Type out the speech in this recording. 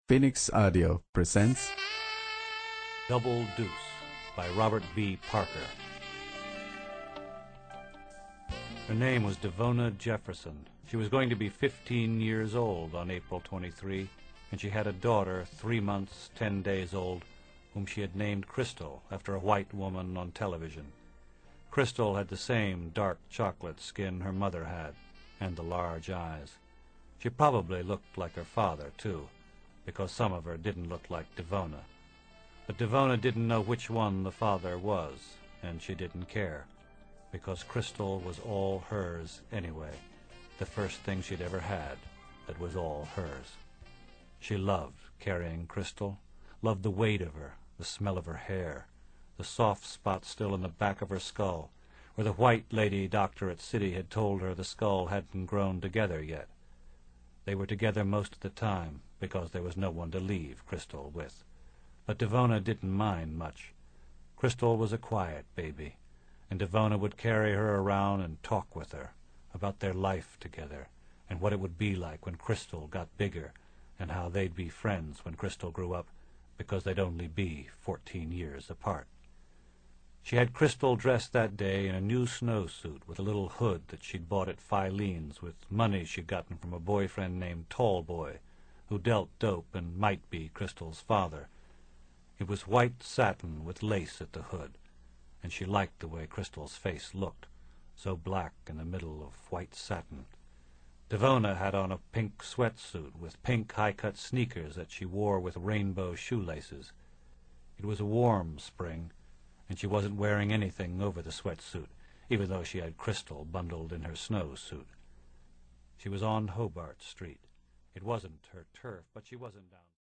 Phoenix Audio presents Double Deuce by Robert B. Parker. Her name was Devona Jefferson. She was going to be 15 years old on April 23, and she had a daughter 3 months, 10 days old, whom she had named Crystal after a white woman on television. Crystal had the same dark chocolate skin her mother had, and the large eyes. She probably looked like her father, too, because some of her didn't look like Devona. But Devona didn't know which one the father was, and she didn't care, because Crystal was all hers anyway, the first thing she'd ever had that was all hers. She loved carrying Crystal, loved the weight of her, the smell of her hair, the soft spot still in the back of her skull, where the white lady doctor at City had told her the skull hadn't grown together yet. They were together most of the time, because there was no one to leave Crystal with. But Devona didn't mind much. Crystal was a quiet baby, and Devona would carry her around and talk with her about their life together, and what it would be like when Crystal got bigger, and how they'd be friends when Crystal grew up, because they'd only be 14 years apart. She had Crystal dressed that day in a new snowsuit with a little hood that she'd bought at Filene's with money she'd gotten from a boyfriend named Tallboy, who dealt dope and might be Crystal's father. It was white satin with lace at the hood, and she liked the way Crystal's face looked, so black in the middle of white satin. Devona had on a pink sweatsuit with pink high-cut sneakers that she wore with rainbow shoelaces. It was a warm spring, and she wasn't wearing anything over the sweatsuit, even though she had Crystal bundled in her snowsuit. She was on Hobart Street. It wasn't her turf, but she wasn't down.